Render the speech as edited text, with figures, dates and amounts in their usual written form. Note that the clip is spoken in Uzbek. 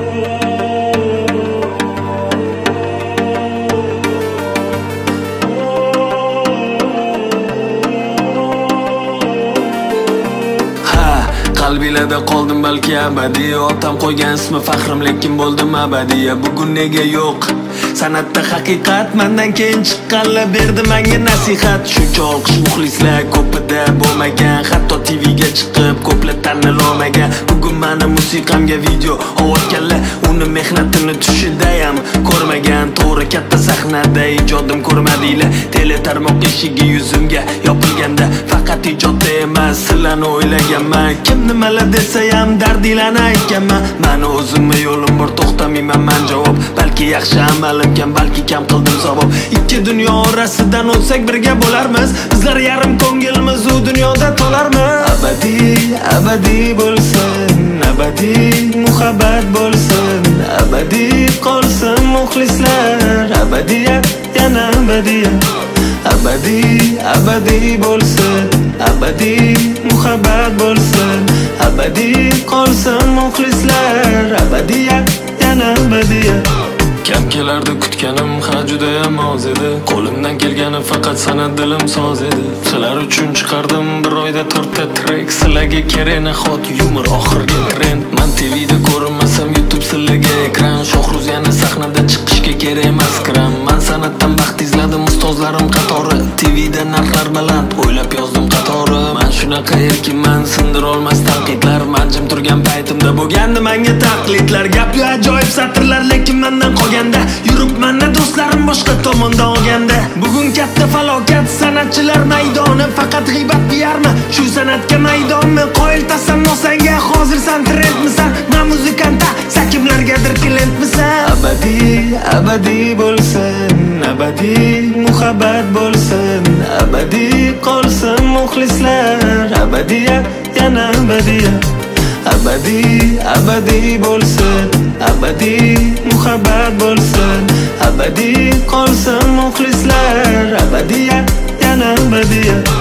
Qalbinglarda qoldim balki abadiy. Otam qo'ygan ismi faxrim, lekin bo'ldim abadiy. Bugun nega yo'q san'atda haqiqat? Mendan keyin chiqqanlar berdi menga nasihat. Shuncha olqish muxlislar ko'pida bo'lmagan, hatto TVga chiqib ko'plar tanlolmagan. Bugun meni musiqamga video olayotganlar uni mehnatini tushidayam ko'rmagan. To'g'ri, katta sahnada ijodim ko'rmadinglar. Tele tarmoq eshigi yuzimga yopilganda faqat ijodda emas sizlarni o'ylaganman. Kim nimalar desa ham dardinglarni aytganman. Meni o'zimga yo'lim bor, to'xtamayman men javob. Balki yaxshi amalim kam, balki kam qildim savob. Ikki dunyo orasidan o'tsak birga bo'larmiz. Bizlar yarim ko'ngilmiz u dunyoda to'larmiz. Abadiy, abadiy bo'lsin, abadiy muhabbat bo'lsin, abadiy qolsin muxlislar. Abadiyat yana abadiyat. Abadiy, abadiy bo'lsin, abadiy muhabbat bo'lsin, abadiy qolsin muxlislar. Abadiyat yana abadiyat. Kam kelardi kutganim, ha judayam oz edi. Qo'limdan kelgani faqat san'at dilim soz edi. Sizlar uchun chiqardim bir oyda 4 ta track. Sizlarga kerak nahot yumor oxirgi trend. Men TVda ko'rinmasam YouTube sizlarga ekran. Shohruz yana sahnada chiqishga kerak emas kram. Men san'atdan baxt izladim ustozlarim qatori. TVda narxlar baland o'ylab yozdim qatori. Men shunaqa erkinman, sindira olmas tanqidlar. Men jim turgan paytimda bo'lgandi menga taqlidlar. Gaplar ajoyib satrlar, lekin mendan qolganda yuribman do'stlarim boshqa tomondan olganda. Bugun katta falokat, san'atchilar maydoni. Faqat g'iybat biyarmi shu san'atga maydonmi? Qoyil tasanno senga, hozir sen trendmisan? Men muzikanta, sakimlargadir klentmisan? Abadiy, abadiy bo'lsin, abadiy muhabbat bo'lsin, abadiy qolsin muxlislar. Abadiyat yana abadiyat. Abadiy, abadiy bo'lsin, abadiy muhabbat bo'lsin, abadiy qolsin muxlislar. Abadiyat yana abadiyat.